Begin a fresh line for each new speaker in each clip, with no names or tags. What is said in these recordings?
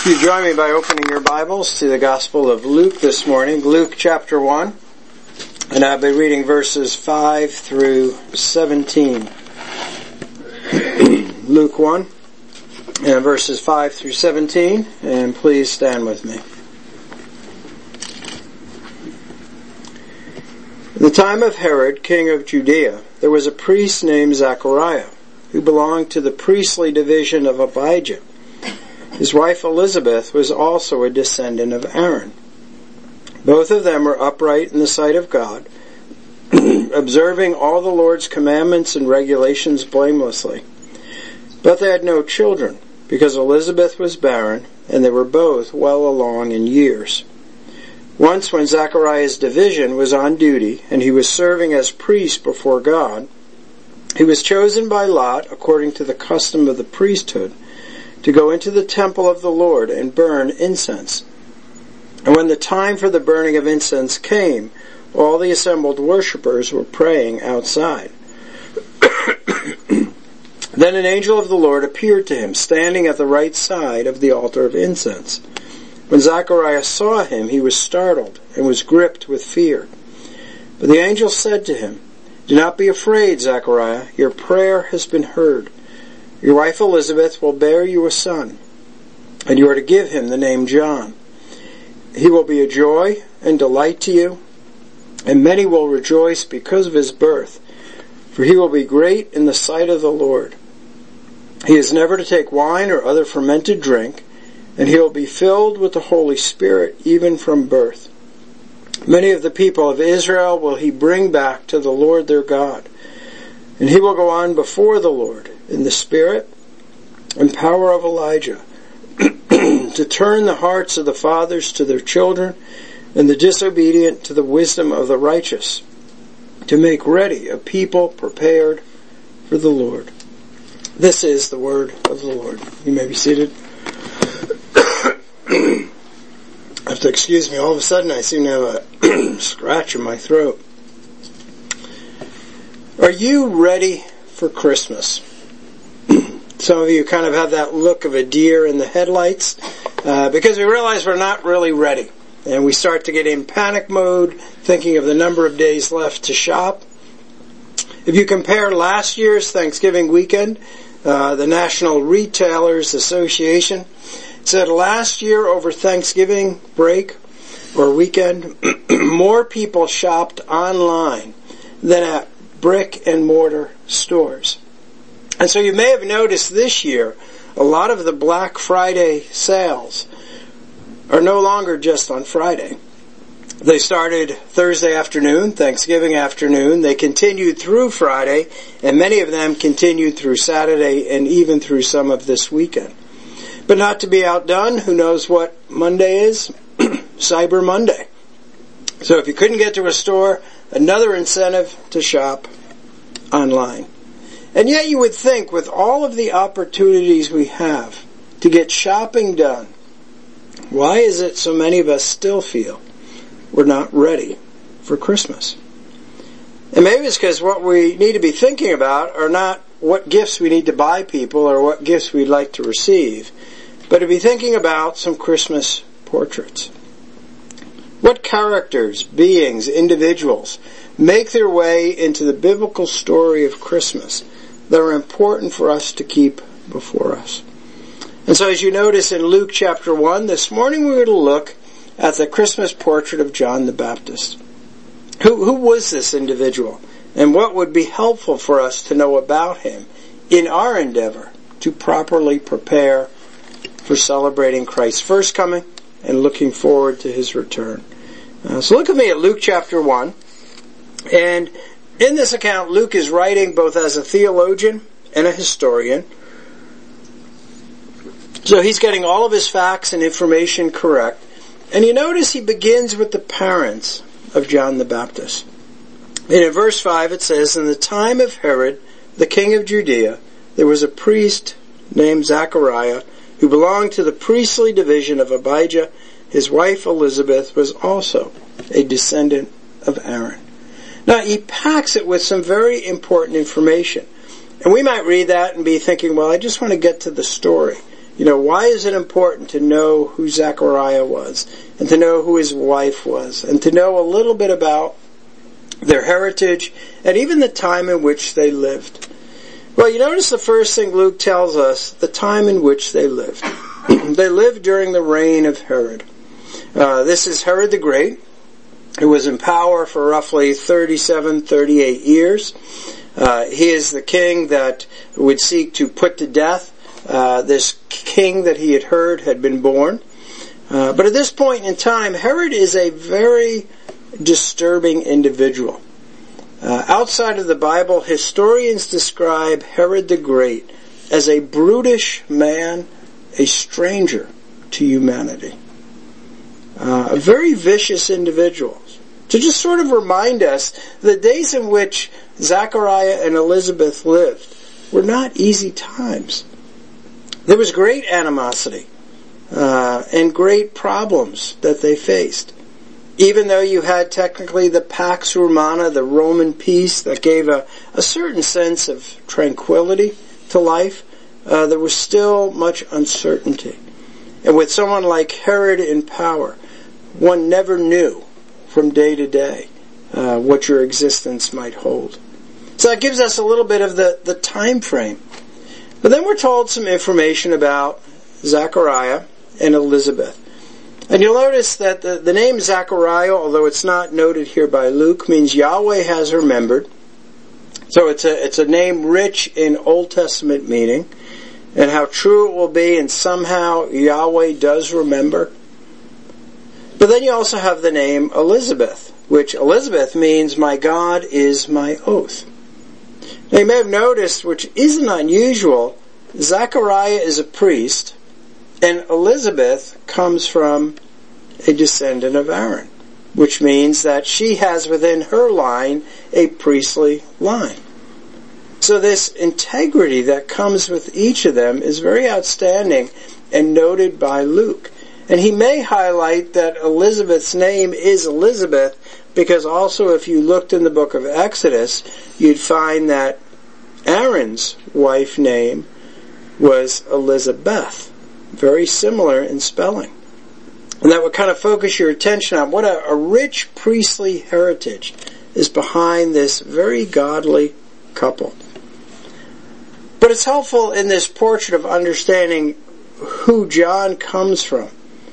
You join me by opening your Bibles to the Gospel of Luke this morning, Luke chapter 1, and I'll be reading verses 5 through 17. Luke 1, and verses 5 through 17, and please stand with me. In the time of Herod, king of Judea, there was a priest named Zachariah, who belonged to the priestly division of Abijah. His wife Elizabeth was also a descendant of Aaron. Both of them were upright in the sight of God, observing all the Lord's commandments and regulations blamelessly. But they had no children, because Elizabeth was barren, and they were both well along in years. Once when Zachariah's division was on duty, and he was serving as priest before God, he was chosen by lot, according to the custom of the priesthood, to go into the temple of the Lord and burn incense. And when the time for the burning of incense came, all the assembled worshippers were praying outside. Then an angel of the Lord appeared to him, standing at the right side of the altar of incense. When Zachariah saw him, he was startled and was gripped with fear. But the angel said to him, "Do not be afraid, Zachariah. Your prayer has been heard. Your wife Elizabeth will bear you a son, and you are to give him the name John. He will be a joy and delight to you, and many will rejoice because of his birth, for he will be great in the sight of the Lord. He is never to take wine or other fermented drink, and he will be filled with the Holy Spirit even from birth. Many of the people of Israel will he bring back to the Lord their God, and he will go on before the Lord in the spirit and power of Elijah, to turn the hearts of the fathers to their children, and the disobedient to the wisdom of the righteous, to make ready a people prepared for the Lord." This is the word of the Lord. You may be seated. You have to excuse me. All of a sudden I seem to have a scratch in my throat. Are you ready for Christmas? Some of you kind of have that look of a deer in the headlights because we realize we're not really ready. And we start to get in panic mode, thinking of the number of days left to shop. If you compare last year's Thanksgiving weekend, the National Retailers Association said last year over Thanksgiving break or weekend, more people shopped online than at brick and mortar stores. And so you may have noticed this year, a lot of the Black Friday sales are no longer just on Friday. They started Thursday afternoon, Thanksgiving afternoon. They continued through Friday, and many of them continued through Saturday and even through some of this weekend. But not to be outdone, who knows what Monday is? Cyber Monday. So if you couldn't get to a store, another incentive to shop online. And yet you would think, with all of the opportunities we have to get shopping done, why is it so many of us still feel we're not ready for Christmas? And maybe it's because what we need to be thinking about are not what gifts we need to buy people or what gifts we'd like to receive, but to be thinking about some Christmas portraits. What characters, beings, individuals make their way into the biblical story of Christmas that are important for us to keep before us? And so as you notice in Luke chapter 1, this morning we're going to look at the Christmas portrait of John the Baptist. Who was this individual? And what would be helpful for us to know about him in our endeavor to properly prepare for celebrating Christ's first coming and looking forward to his return. So look with me at Luke chapter 1. And in this account, Luke is writing both as a theologian and a historian. So he's getting all of his facts and information correct. And you notice he begins with the parents of John the Baptist. And in verse 5 it says, "In the time of Herod, the king of Judea, there was a priest named Zachariah, who belonged to the priestly division of Abijah. His wife Elizabeth was also a descendant of Aaron." Now he packs it with some very important information. And we might read that and be thinking, well, I just want to get to the story. Why is it important to know who Zechariah was, and to know who his wife was, and to know a little bit about their heritage, and even the time in which they lived? Well, you notice the first thing Luke tells us, the time in which they lived. They lived during the reign of Herod. This is Herod the Great, who was in power for roughly 38 years. He is the king that would seek to put to death this king that he had heard had been born. But at this point in time, Herod is a very disturbing individual. Outside of the Bible, historians describe Herod the Great as a brutish man, a stranger to humanity. A very vicious individual. To just sort of remind us, the days in which Zechariah and Elizabeth lived were not easy times. There was great animosity and great problems that they faced. Even though you had technically the Pax Romana, the Roman peace that gave a certain sense of tranquility to life, there was still much uncertainty. And with someone like Herod in power, one never knew from day to day what your existence might hold. So that gives us a little bit of the time frame. But then we're told some information about Zechariah and Elizabeth. And you'll notice that the name Zechariah, although it's not noted here by Luke, means Yahweh has remembered. So it's a name rich in Old Testament meaning, and how true it will be, and somehow Yahweh does remember. But then you also have the name Elizabeth, which Elizabeth means my God is my oath. Now you may have noticed, which isn't unusual, Zechariah is a priest, and Elizabeth comes from a descendant of Aaron, which means that she has within her line a priestly line. So this integrity that comes with each of them is very outstanding and noted by Luke. And he may highlight that Elizabeth's name is Elizabeth because also if you looked in the book of Exodus, you'd find that Aaron's wife name was Elizabeth. Very similar in spelling. And that would kind of focus your attention on what a rich priestly heritage is behind this very godly couple. But it's helpful in this portrait of understanding who John comes from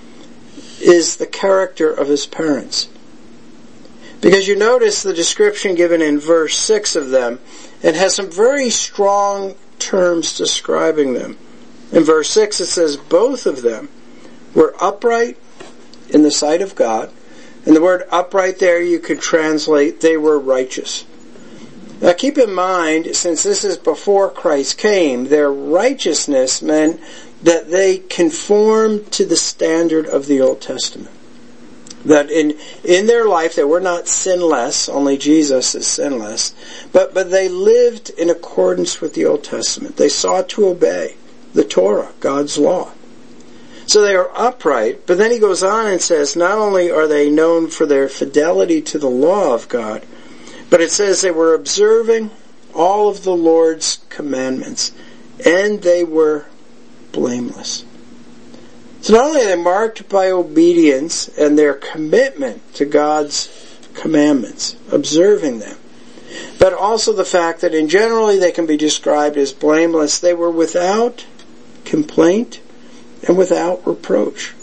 is the character of his parents. Because you notice the description given in verse 6 of them, it has some very strong terms describing them. In verse 6 it says, both of them were upright in the sight of God. And the word upright there you could translate, they were righteous. Now keep in mind, since this is before Christ came, their righteousness meant that they conformed to the standard of the Old Testament. That in their life they were not sinless, only Jesus is sinless, but they lived in accordance with the Old Testament. They sought to obey the Torah, God's law. So they are upright, but then he goes on and says not only are they known for their fidelity to the law of God, but it says they were observing all of the Lord's commandments, and they were blameless. So not only are they marked by obedience and their commitment to God's commandments, observing them, but also the fact that in generally they can be described as blameless. They were without complaint and without reproach.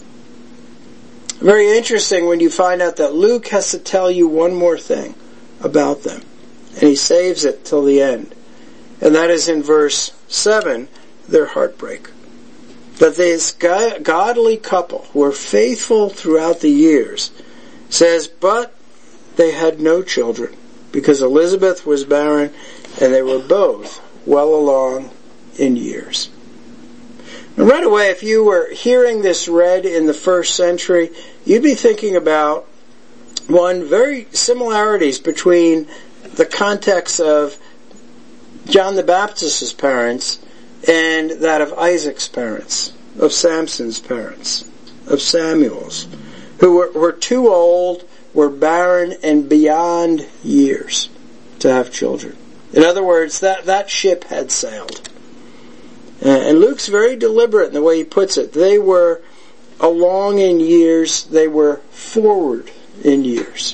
Very interesting when you find out that Luke has to tell you one more thing about them, and he saves it till the end. And that is in verse 7, their heartbreak. That this godly couple who were faithful throughout the years says, but they had no children because Elizabeth was barren and they were both well along in years. And right away, if you were hearing this read in the first century, you'd be thinking about very similarities between the context of John the Baptist's parents and that of Isaac's parents, of Samson's parents, of Samuel's, who were too old, were barren, and beyond years to have children. In other words, that ship had sailed. And Luke's very deliberate in the way he puts it. They were along in years, they were forward in years.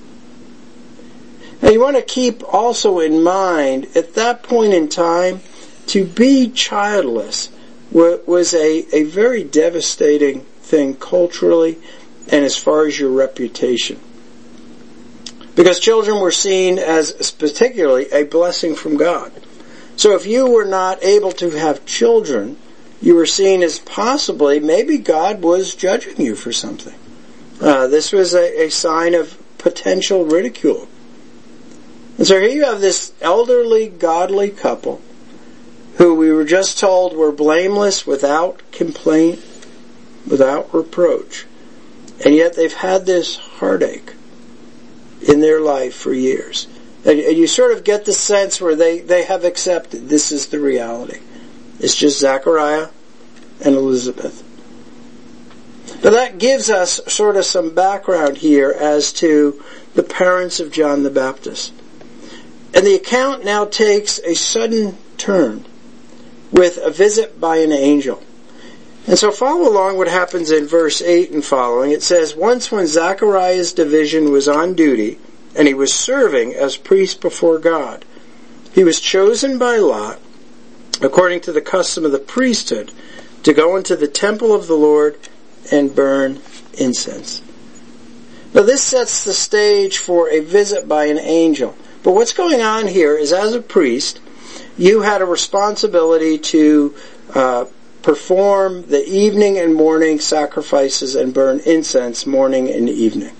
Now you want to keep also in mind, at that point in time, to be childless was a very devastating thing culturally and as far as your reputation. Because children were seen as particularly a blessing from God. So if you were not able to have children, you were seen as possibly, maybe God was judging you for something. This was a sign of potential ridicule. And so here you have this elderly, godly couple who we were just told were blameless, without complaint, without reproach. And yet they've had this heartache in their life for years. And you sort of get the sense where they have accepted this is the reality. It's just Zechariah and Elizabeth. Now that gives us sort of some background here as to the parents of John the Baptist. And the account now takes a sudden turn with a visit by an angel. And so follow along what happens in verse 8 and following. It says, "Once when Zechariah's division was on duty, and he was serving as priest before God, he was chosen by lot, according to the custom of the priesthood, to go into the temple of the Lord and burn incense." Now this sets the stage for a visit by an angel. But what's going on here is, as a priest, you had a responsibility to perform the evening and morning sacrifices and burn incense morning and evening.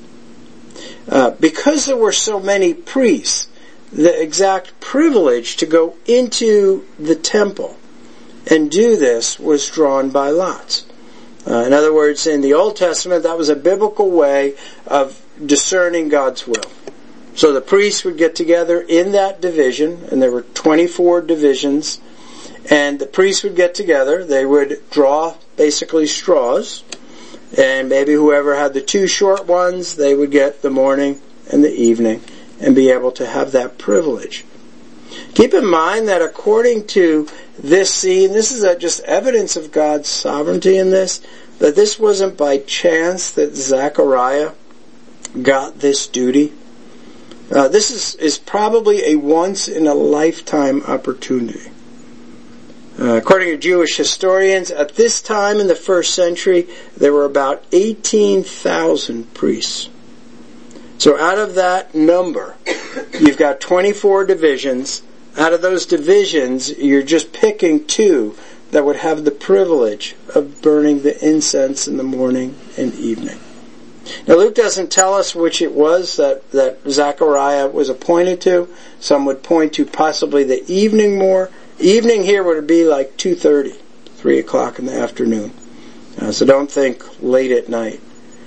Because there were so many priests, the exact privilege to go into the temple and do this was drawn by lots. In other words, in the Old Testament, that was a biblical way of discerning God's will. So the priests would get together in that division, and there were 24 divisions, and the priests would get together. They would draw basically straws, and maybe whoever had the two short ones, they would get the morning and the evening and be able to have that privilege. Keep in mind that according to this scene, this is just evidence of God's sovereignty in this, that this wasn't by chance that Zechariah got this duty. This is probably a once-in-a-lifetime opportunity. According to Jewish historians, at this time in the first century, there were about 18,000 priests. So out of that number, you've got 24 divisions. Out of those divisions, you're just picking two that would have the privilege of burning the incense in the morning and evening. Now Luke doesn't tell us which it was that Zechariah was appointed to. Some would point to possibly the evening more. Evening here would be like 2:30, 3 o'clock in the afternoon. So don't think late at night.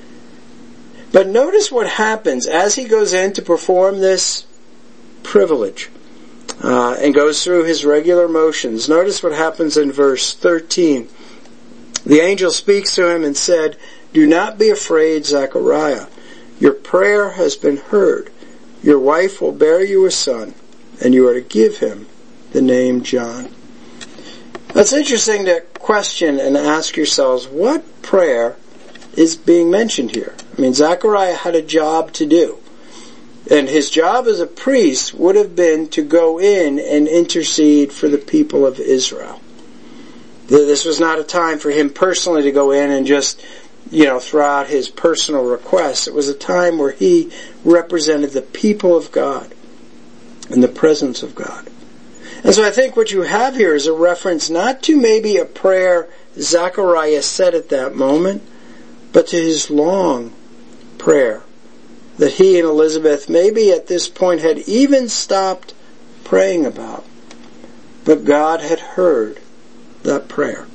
But notice what happens as he goes in to perform this privilege and goes through his regular motions. Notice what happens in verse 13. The angel speaks to him and said, "Do not be afraid, Zechariah. Your prayer has been heard. Your wife will bear you a son, and you are to give him the name John." That's interesting to question and ask yourselves, what prayer is being mentioned here? I mean, Zechariah had a job to do. And his job as a priest would have been to go in and intercede for the people of Israel. This was not a time for him personally to go in and just, throw out his personal requests. It was a time where he represented the people of God in the presence of God. And so I think what you have here is a reference not to maybe a prayer Zechariah said at that moment, but to his long prayer that he and Elizabeth maybe at this point had even stopped praying about. But God had heard that prayer.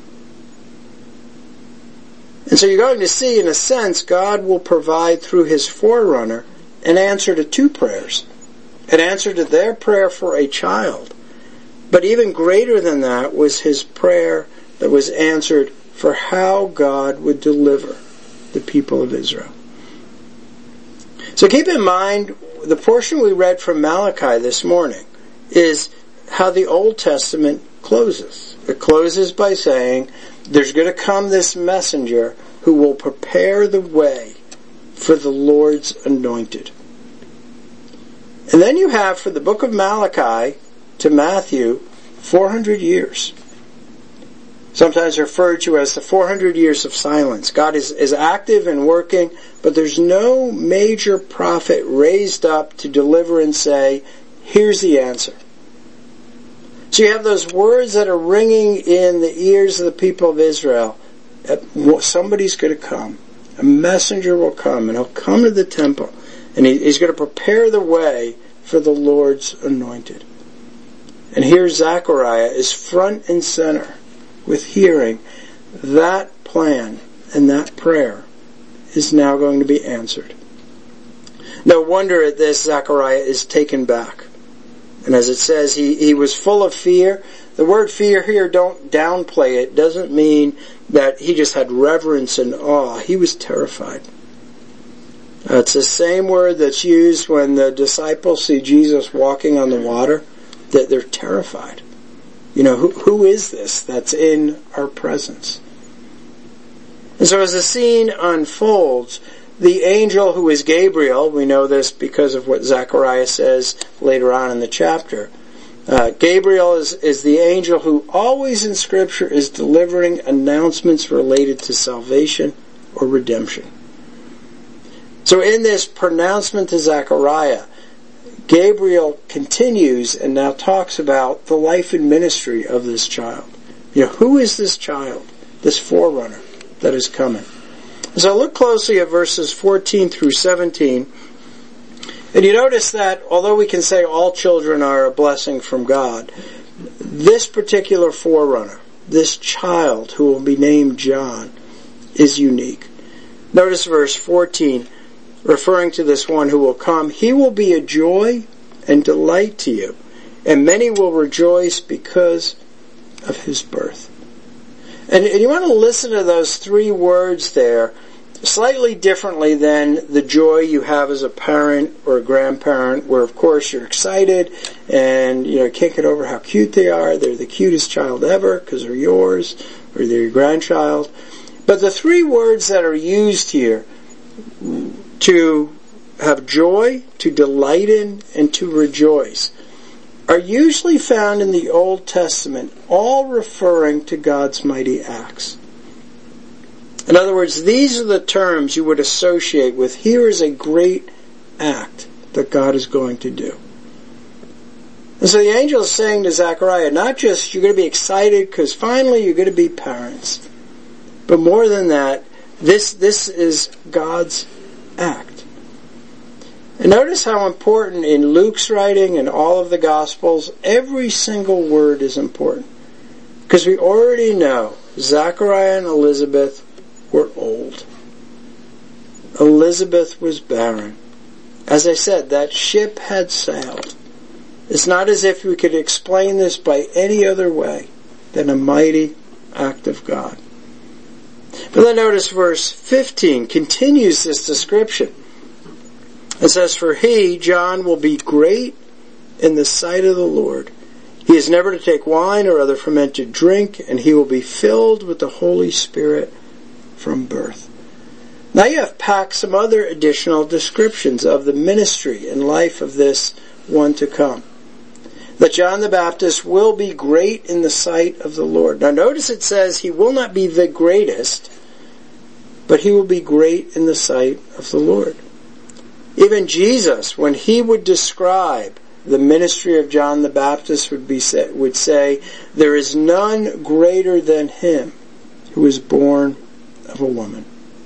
And so you're going to see, in a sense, God will provide through his forerunner an answer to two prayers. An answer to their prayer for a child. But even greater than that was his prayer that was answered for how God would deliver the people of Israel. So keep in mind, the portion we read from Malachi this morning is how the Old Testament closes. it closes by saying, there's going to come this messenger who will prepare the way for the Lord's anointed. And then you have, for the book of Malachi to Matthew, 400 years. Sometimes referred to as the 400 years of silence. God is active and working, but there's no major prophet raised up to deliver and say, here's the answer. So you have those words that are ringing in the ears of the people of Israel. Somebody's going to come. A messenger will come, and he'll come to the temple, and he's going to prepare the way for the Lord's anointed. And here Zechariah is front and center with hearing that plan and that prayer is now going to be answered. No wonder at this Zechariah is taken back. And as it says, he was full of fear. The word fear here, don't downplay it, doesn't mean that he just had reverence and awe. He was terrified. It's the same word that's used when the disciples see Jesus walking on the water, that they're terrified. You know, who is this that's in our presence? And so as the scene unfolds, the angel who is Gabriel, we know this because of what Zechariah says later on in the chapter. Gabriel is the angel who always in Scripture is delivering announcements related to salvation or redemption. So in this pronouncement to Zechariah, Gabriel continues and now talks about the life and ministry of this child. You know, who is this child, this forerunner that is coming? So look closely at verses 14 through 17. And you notice that although we can say all children are a blessing from God, this particular forerunner, this child who will be named John, is unique. Notice verse 14. Referring to this one who will come, he will be a joy and delight to you, and many will rejoice because of his birth. And you want to listen to those three words there slightly differently than the joy you have as a parent or a grandparent, where of course you're excited and you can't get over how cute they are. They're the cutest child ever because they're yours or they're your grandchild. But the three words that are used here, to have joy, to delight in, and to rejoice, are usually found in the Old Testament, all referring to God's mighty acts. In other words, these are the terms you would associate with, here is a great act that God is going to do. And so the angel is saying to Zechariah, not just you're going to be excited because finally you're going to be parents, but more than that, this is God's act. And notice how important in Luke's writing and all of the Gospels, every single word is important. Because we already know Zechariah and Elizabeth were old. Elizabeth was barren. As I said, that ship had sailed. It's not as if we could explain this by any other way than a mighty act of God. But then notice verse 15 continues this description. It says, for he, John, will be great in the sight of the Lord. He is never to take wine or other fermented drink, and he will be filled with the Holy Spirit from birth. Now you have packed some other additional descriptions of the ministry and life of this one to come. That John the Baptist will be great in the sight of the Lord. Now notice it says he will not be the greatest, but he will be great in the sight of the Lord. Even Jesus, when he would describe the ministry of John the Baptist, would say, there is none greater than him who was born of a woman.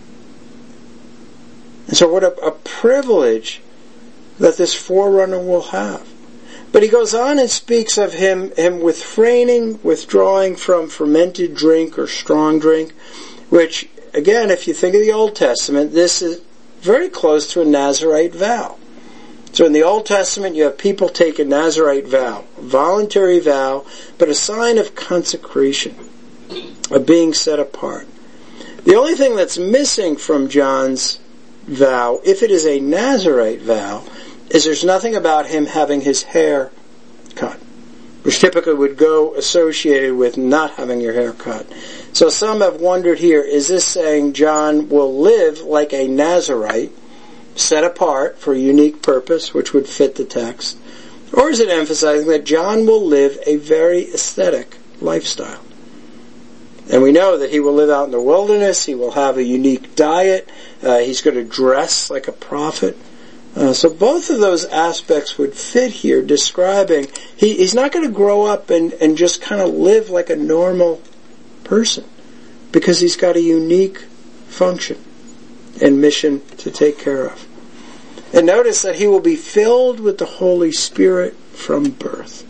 And so what a privilege that this forerunner will have. But he goes on and speaks of him refraining, withdrawing from fermented drink or strong drink, which, again, if you think of the Old Testament, this is very close to a Nazirite vow. So in the Old Testament, you have people take a Nazirite vow, a voluntary vow, but a sign of consecration, of being set apart. The only thing that's missing from John's vow, if it is a Nazirite vow, is there's nothing about him having his hair cut. which typically would go associated with not having your hair cut. So some have wondered here, is this saying John will live like a Nazirite, set apart for a unique purpose, which would fit the text? Or is it emphasizing that John will live a very aesthetic lifestyle? And we know that he will live out in the wilderness, he will have a unique diet, he's going to dress like a prophet. So both of those aspects would fit here, describing he's not going to grow up and just kind of live like a normal person, because he's got a unique function and mission to take care of. And notice that he will be filled with the Holy Spirit from birth.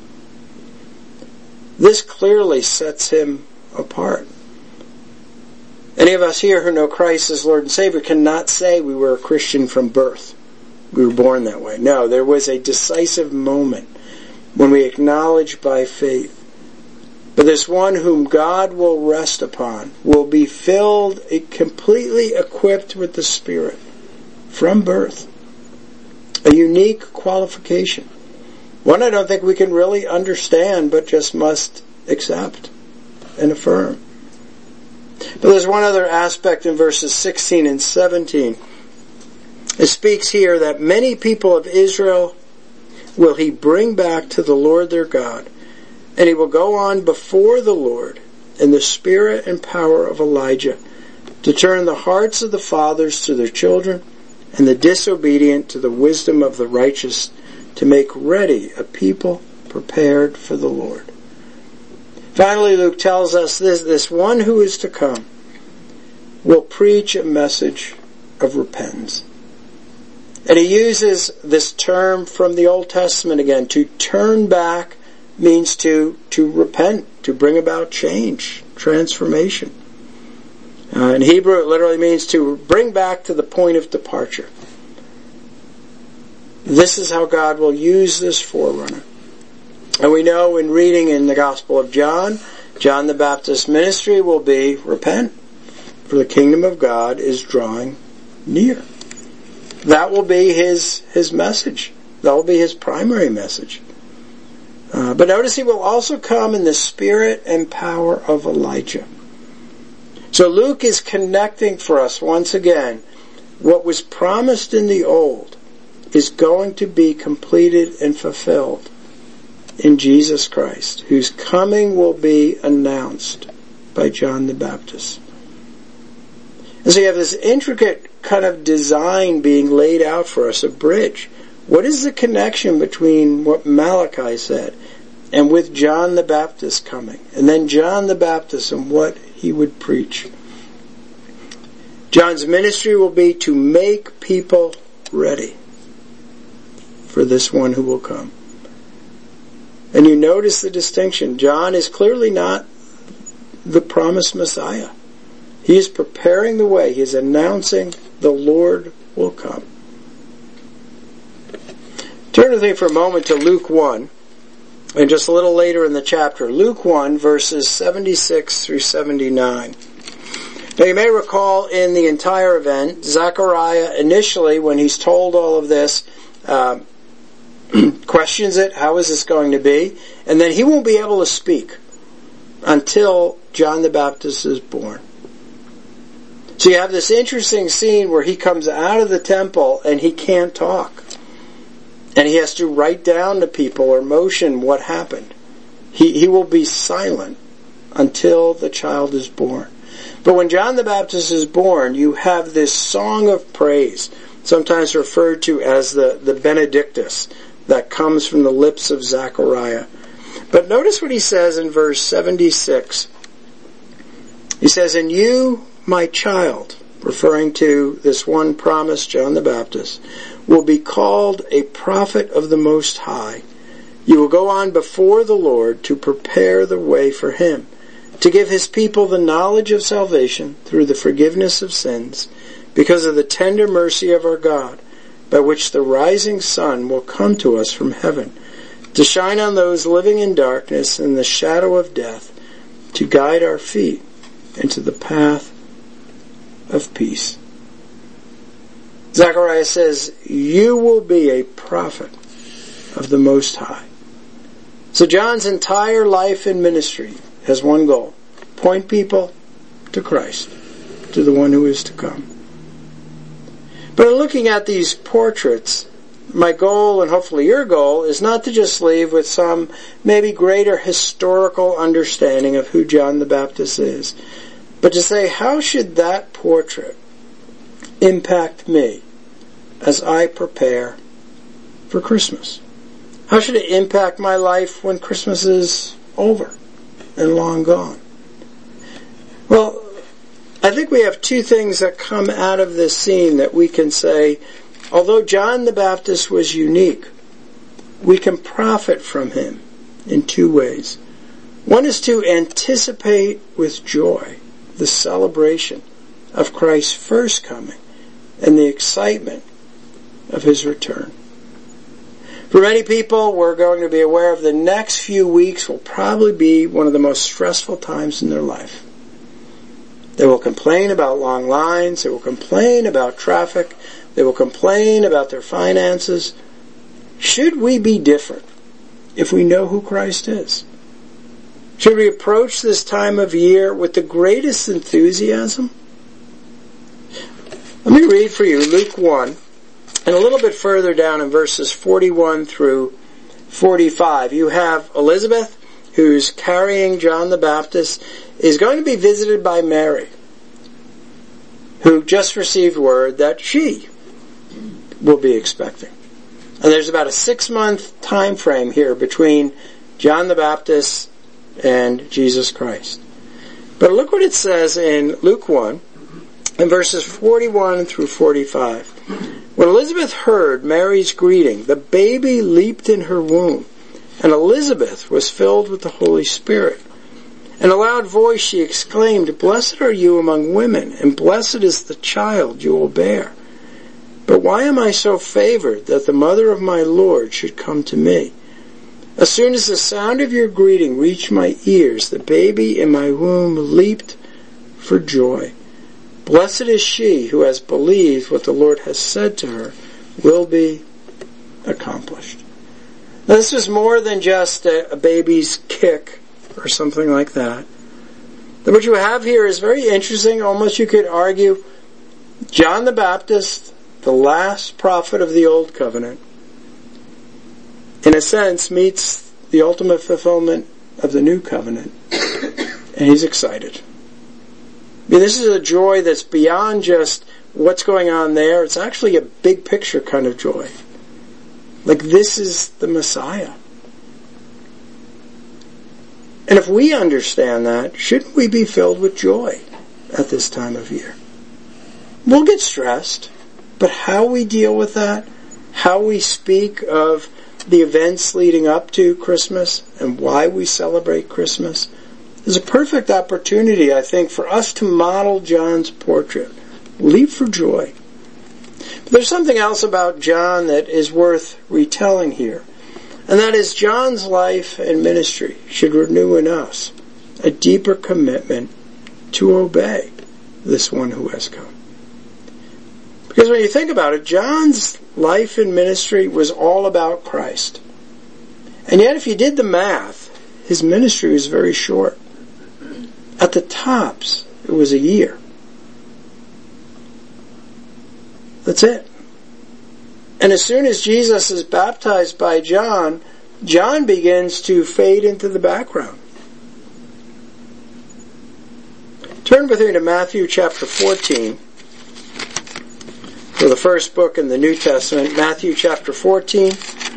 This clearly sets him apart. Any of us here who know Christ as Lord and Savior cannot say we were a Christian from birth. We were born that way. No, there was a decisive moment when we acknowledge by faith. But this one whom God will rest upon will be filled, completely equipped with the Spirit from birth. A unique qualification. One I don't think we can really understand, but just must accept and affirm. But there's one other aspect in verses 16 and 17. It speaks here that many people of Israel will he bring back to the Lord their God, and he will go on before the Lord in the spirit and power of Elijah, to turn the hearts of the fathers to their children, and the disobedient to the wisdom of the righteous, to make ready a people prepared for the Lord. Finally, Luke tells us this one who is to come will preach a message of repentance. And he uses this term from the Old Testament again. To turn back means to repent, to bring about change, transformation. In Hebrew, it literally means to bring back to the point of departure. This is how God will use this forerunner. And we know in reading in the Gospel of John, John the Baptist's ministry will be, repent, for the kingdom of God is drawing near. That will be his message. That will be his primary message. But notice he will also come in the spirit and power of Elijah. So Luke is connecting for us once again. What was promised in the old is going to be completed and fulfilled in Jesus Christ, whose coming will be announced by John the Baptist. And so you have this intricate kind of design being laid out for us, a bridge. What is the connection between what Malachi said and with John the Baptist coming? And then John the Baptist and what he would preach. John's ministry will be to make people ready for this one who will come. And you notice the distinction. John is clearly not the promised Messiah. He is preparing the way. He is announcing the Lord will come. Turn with me for a moment to Luke 1, and just a little later in the chapter. Luke 1, verses 76 through 79. Now you may recall in the entire event, Zechariah initially, when he's told all of this, questions it, how is this going to be? And then he won't be able to speak until John the Baptist is born. So you have this interesting scene where he comes out of the temple and he can't talk. And he has to write down to people or motion what happened. He will be silent until the child is born. But when John the Baptist is born, you have this song of praise, sometimes referred to as the Benedictus, that comes from the lips of Zechariah. But notice what he says in verse 76. He says, "And you, my child," referring to this one promised John the Baptist, "will be called a prophet of the Most High. You will go on before the Lord to prepare the way for him, to give his people the knowledge of salvation through the forgiveness of sins, because of the tender mercy of our God, by which the rising sun will come to us from heaven, to shine on those living in darkness and the shadow of death, to guide our feet into the path of peace." Zechariah says, you will be a prophet of the Most High. So John's entire life and ministry has one goal: point people to Christ, to the one who is to come. But in looking at these portraits, my goal, and hopefully your goal, is not to just leave with some maybe greater historical understanding of who John the Baptist is, but to say, how should that portrait impact me as I prepare for Christmas? How should it impact my life when Christmas is over and long gone? Well, I think we have two things that come out of this scene that we can say, although John the Baptist was unique, we can profit from him in two ways. One is to anticipate with joy the celebration of Christ's first coming and the excitement of his return. For many people, we're going to be aware of the next few weeks will probably be one of the most stressful times in their life. They will complain about long lines. They will complain about traffic. They will complain about their finances. Should we be different if we know who Christ is? Should we approach this time of year with the greatest enthusiasm? Let me read for you Luke 1, and a little bit further down in verses 41 through 45. You have Elizabeth, who's carrying John the Baptist, is going to be visited by Mary, who just received word that she will be expecting. And there's about a 6-month time frame here between John the Baptist and Jesus Christ. But look what it says in Luke 1, in verses 41 through 45. When Elizabeth heard Mary's greeting, the baby leaped in her womb, and Elizabeth was filled with the Holy Spirit. In a loud voice she exclaimed, "Blessed are you among women, and blessed is the child you will bear. But why am I so favored that the mother of my Lord should come to me? As soon as the sound of your greeting reached my ears, the baby in my womb leaped for joy. Blessed is she who has believed what the Lord has said to her will be accomplished." Now, this was more than just a baby's kick or something like that. What you have here is very interesting. Almost you could argue John the Baptist, the last prophet of the Old Covenant, in a sense meets the ultimate fulfillment of the New Covenant, and he's excited. I mean, this is a joy that's beyond just what's going on there. It's actually a big picture kind of joy. Like, this is the Messiah. And if we understand that, shouldn't we be filled with joy at this time of year? We'll get stressed, but how we deal with that, how we speak of the events leading up to Christmas and why we celebrate Christmas, is a perfect opportunity, I think, for us to model John's portrait. Leap for joy. But there's something else about John that is worth retelling here, and that is John's life and ministry should renew in us a deeper commitment to obey this one who has come. Because when you think about it, John's life and ministry was all about Christ. And yet if you did the math, his ministry was very short. At the tops, it was a year. That's it. And as soon as Jesus is baptized by John, John begins to fade into the background. Turn with me to Matthew chapter 14. For the first book in the New Testament, Matthew chapter 14.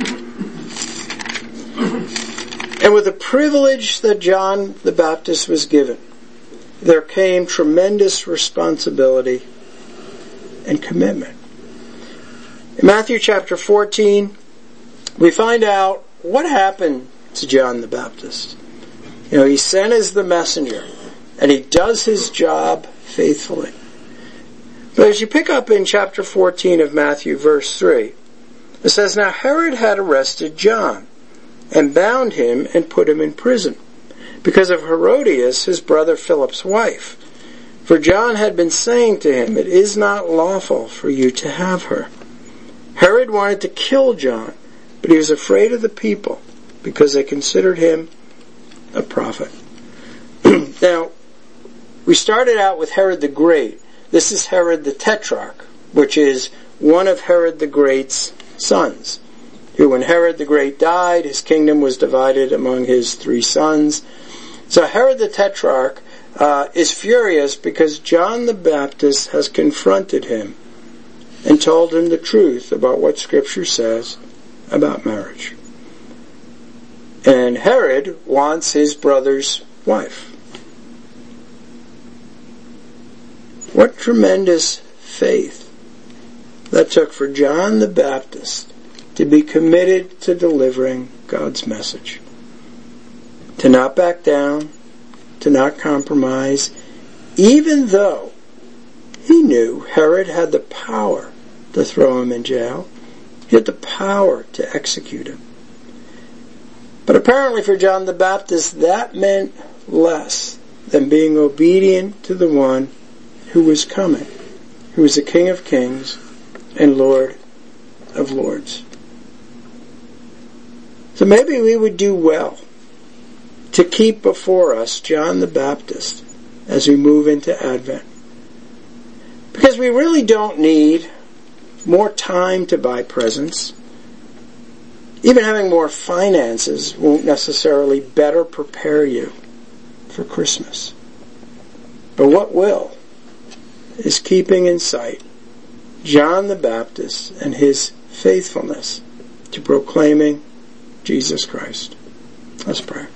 And with the privilege that John the Baptist was given, there came tremendous responsibility and commitment. In Matthew chapter 14, we find out what happened to John the Baptist. You know, he's sent as the messenger, and he does his job faithfully. But as you pick up in chapter 14 of Matthew, verse 3, it says, "Now Herod had arrested John, and bound him and put him in prison, because of Herodias, his brother Philip's wife. For John had been saying to him, 'It is not lawful for you to have her.' Herod wanted to kill John, but he was afraid of the people, because they considered him a prophet. Now, we started out with Herod the Great. This is Herod the Tetrarch, which is one of Herod the Great's sons, who when Herod the Great died, his kingdom was divided among his 3 sons. So Herod the Tetrarch is furious because John the Baptist has confronted him and told him the truth about what Scripture says about marriage. And Herod wants his brother's wife. What tremendous faith that took for John the Baptist to be committed to delivering God's message. To not back down, to not compromise, even though he knew Herod had the power to throw him in jail. He had the power to execute him. But apparently for John the Baptist, that meant less than being obedient to the one who was coming, who was the King of Kings and Lord of Lords. So maybe we would do well to keep before us John the Baptist as we move into Advent. Because we really don't need more time to buy presents. Even having more finances won't necessarily better prepare you for Christmas. But what will is keeping in sight John the Baptist and his faithfulness to proclaiming Jesus Christ. Let's pray.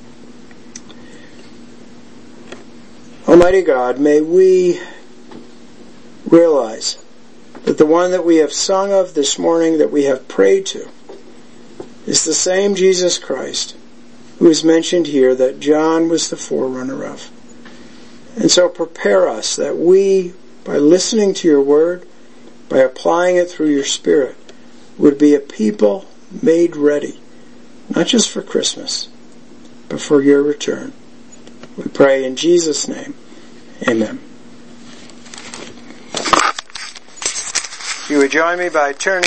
Almighty God, may we realize that the one that we have sung of this morning, that we have prayed to, is the same Jesus Christ who is mentioned here that John was the forerunner of. And so prepare us that we, by listening to your word, by applying it through your Spirit, would be a people made ready, not just for Christmas, but for your return. We pray in Jesus' name. Amen. You would join me by turning